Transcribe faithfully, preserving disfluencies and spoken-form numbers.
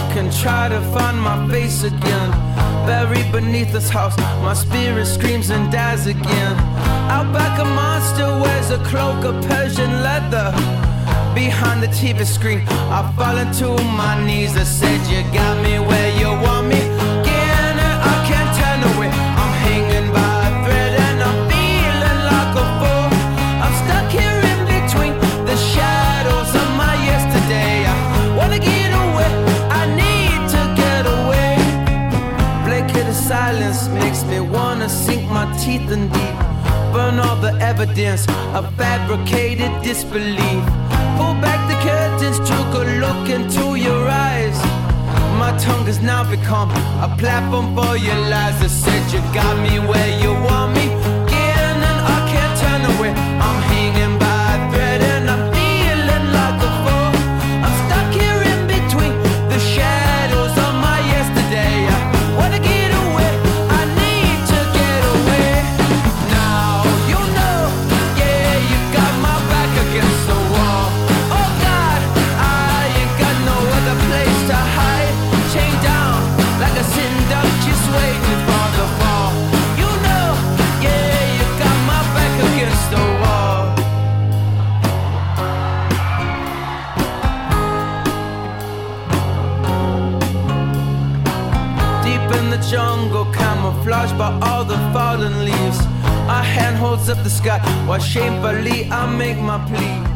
and try to find my face again. Buried beneath this house, my spirit screams and dies again. Out back a monster wears a cloak of Persian leather. Behind the T V screen, I fall into my knees. I said you got me where you want me. Again, I can't turn away. I'm hanging by a thread and I'm feeling like a fool. I'm stuck here in between the shadows of my yesterday. I wanna get away, I need to get away. Blanket of silence makes me wanna sink my teeth in deep. Burn all the evidence of fabricated disbelief. Pull back the curtains, took a look into your eyes. My tongue has now become a platform for your lies. I said you got me where you want me. Again, and I can't turn away. I'm hanging by a thread and I'm feeling like a fool. I'm stuck here in between the shadows of my yesterday. I wanna get away, I need to get away. Now you know, yeah, you got my back against the wall. Oh God, I ain't got no other place to hide. Chained down like a sitting duck, just waiting for the fall. You know, yeah, you got my back against the wall. Deep in the jungle, camouflaged by all the fallen leaves. Our hand holds up the sky while shamefully I make my plea.